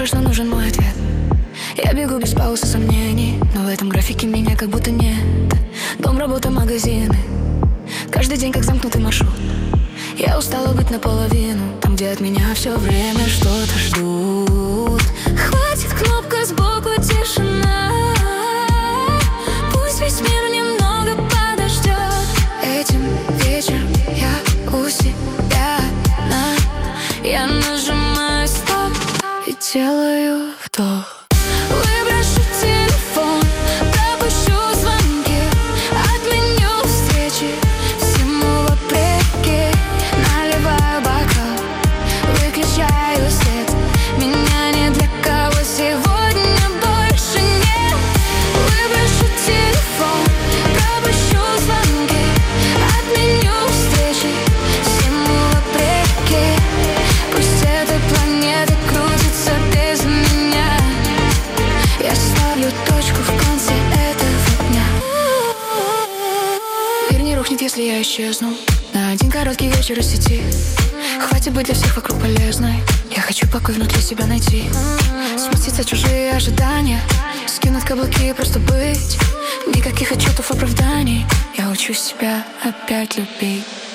срочно нужен мой ответ. Я бегу без пауз и сомнений, но в этом графике меня как будто нет. Дом, работа, магазины, каждый день как замкнутый маршрут. Я устала быть наполовину, там, где от меня все время что-то ждут. Хватит, кнопка сбоку, тишина. Пусть весь мир немного подождет. Этим вечером я у себя одна. Я нажимаю стоп и делаю вдох. Выброшу телефон, пропущу звонки, отменю встречи, всему вопреки. Наливаю бокал, выключаю свет. Меня ни для кого сегодня больше нет. Выброшу телефон, пропущу звонки, отменю встречи, всему вопреки. Пусть эта планета крутится без меня. Я ставлю точку в конце этого дня. Мир не рухнет, если я исчезну на один короткий вечер из сети. Хватит быть для всех вокруг полезной. Я хочу покой внутри себя найти. Сместиться чужие ожидания, скинуть каблуки и просто быть. Никаких отчетов, оправданий. Я учу себя опять любить.